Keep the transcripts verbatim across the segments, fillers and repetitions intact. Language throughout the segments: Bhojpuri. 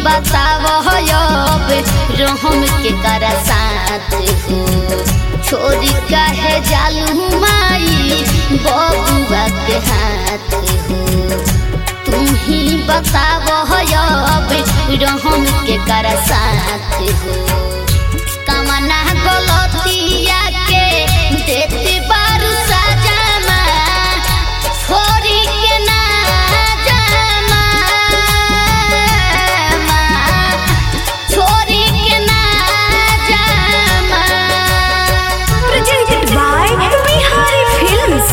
बताव अब रहम के करा साथ हो छोरी काहे जालू माई बबुआ के हाथ हो तुम ही बताव अब रहम के करा साथ हो कमना गलतिया के देते बारू सजामा छोरी के ना जामा छोरी के ना जामा। Presented by Bihari Films.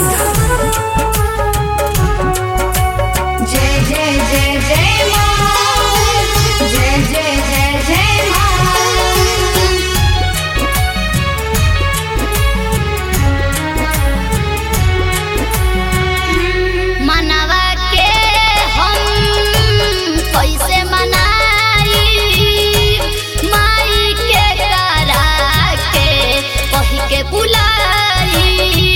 जय जय जय जय माँ जय जय जय जय माँ। मनवा के हम कैसे मनाई माई के करा के कही के बुलाई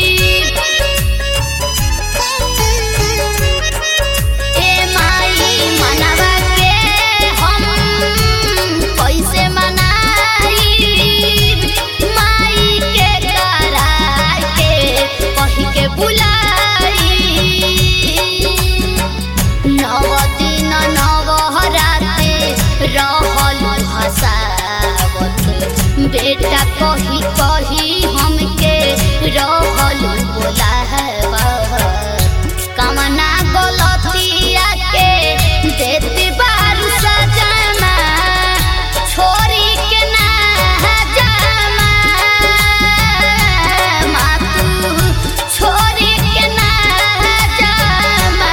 ए माई मनवा के हम कैसे मनाई माई के करा के कही के बुलाई नव दिन नव राते रहल हसावत बेटा कही कही हमके रहल बोलावत कमना गलतिया के देते बारू सजामा छोरी के ना जामा मातू छोरी के ना जामा।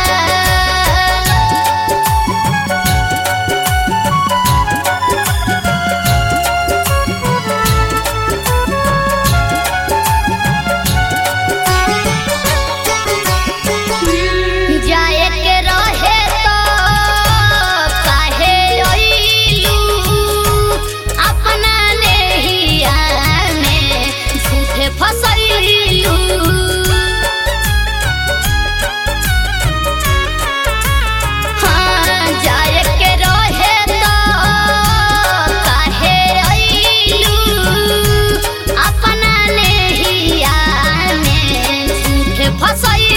जाए के रहे तो काहे अइलू अपना नेहिया में झूठे फसैलू हाँ जाए के रहे तो काहे अइलू अपना नेहिया में झूठे फसैलू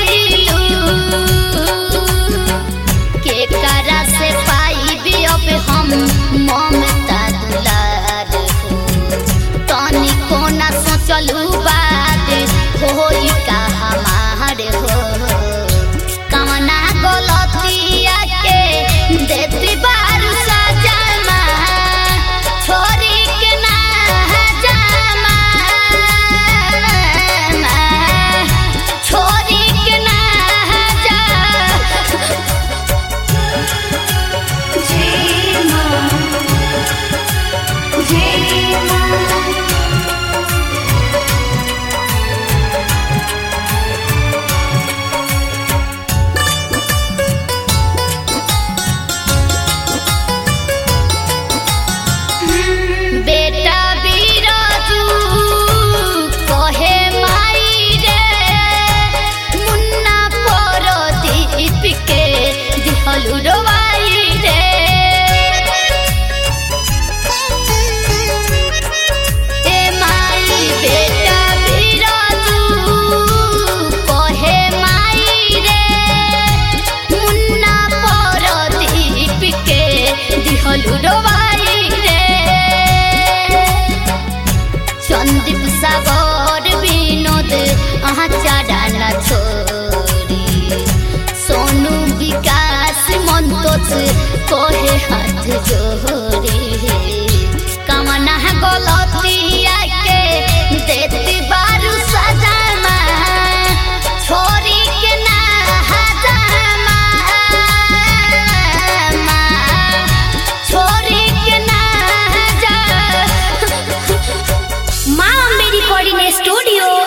के करा से पाई भी अब हम ममता दुलार हो तनी कोना सोचलू बात होई का हमार हो कमना गलतिया के देती बारू सजामा छोरी के ना जामा छोरी के ना जा। जय माँ जय माँ। बेटा बिराजू कहे माई रे मुन्ना परदीप के दिहलू रोवाई रे ए माई बेटा बिराजू कहे माई रे मुन्ना परदीप के दिहलू रोवाई रे संदीप सागर विनोद अहाँ चाडाना छोरी सोनू विकास मंतोष कोहे हाथ जोड़ी कमना गलतिया के देती बारू सजामा छोरी के ना जामा छोरी के ना जा। माँ मेरी कोऑर्डिनेट स्टूडियो